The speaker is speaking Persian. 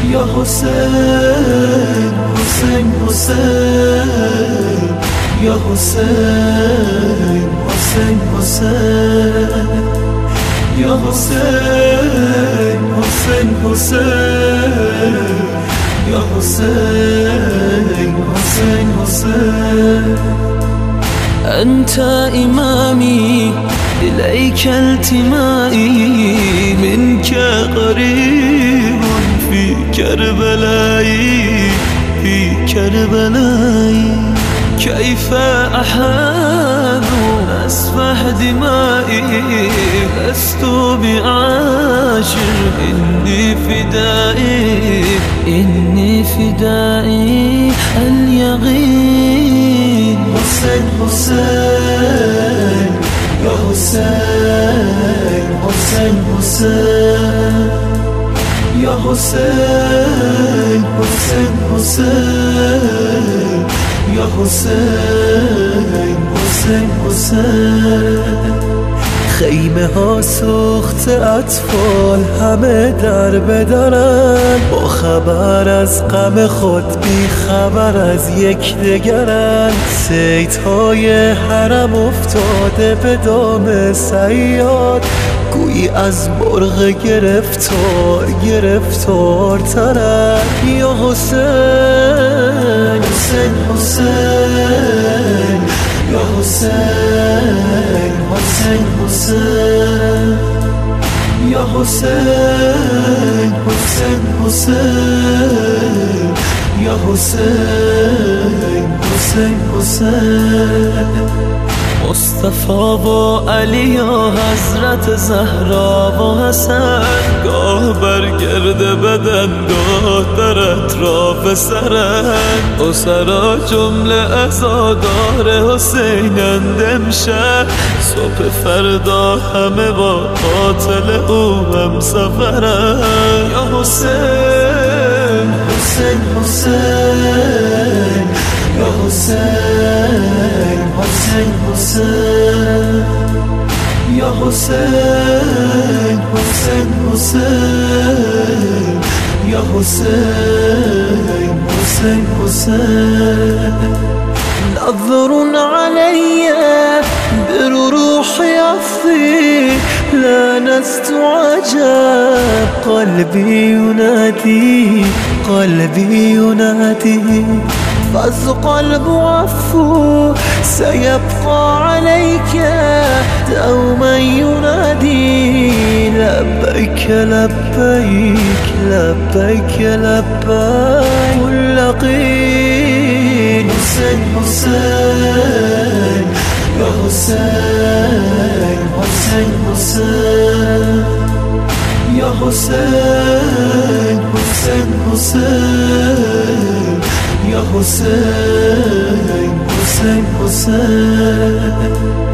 یا حسین حسین حسین یا حسین حسین حسین یا حسین حسین حسین یا حسین حسین حسین أنت إمامي إليك التمائي منك قريب في كربلائي في كربلائي كيف أحاب أسفح دمائي لست بعاشر إني فدائي إني فدائي اليقين حسين حسين يا حسين حسين حسين يا حسين حسين حسين يا حسين حسين حسين خیمه ها سوخت اطفال همه در بدارن با خبر از غم خود بی خبر از یکدیگرن صیدهای حرم افتاده به دام صیاد گویی از مرغ گرفتار ترن یا حسین حسین حسین یا حسین حسین حسین یا حسین حسین حسین یا حسین حسین حسین مصطفی و علی و حضرت زهرا و حسن گاه برگرد بدن گاه در اطراف سرن اسرا جمله عزادار حسینند امشب صبح فردا همه با قاتل او هم سفرن یا حسین حسین حسین یا حسین حسین حسین یا حسین حسین حسین یا حسین حسین حسین نظر علي بروح يفضي لا نست عجب قلبي ينادي فز قلب عفو سيبقى عليك دوما ينادي لبيك لبيك لبيك لبيك كل قيل حسين حسين يا حسين حسين حسين يا حسين حسين حسين يا حسين حسين حسين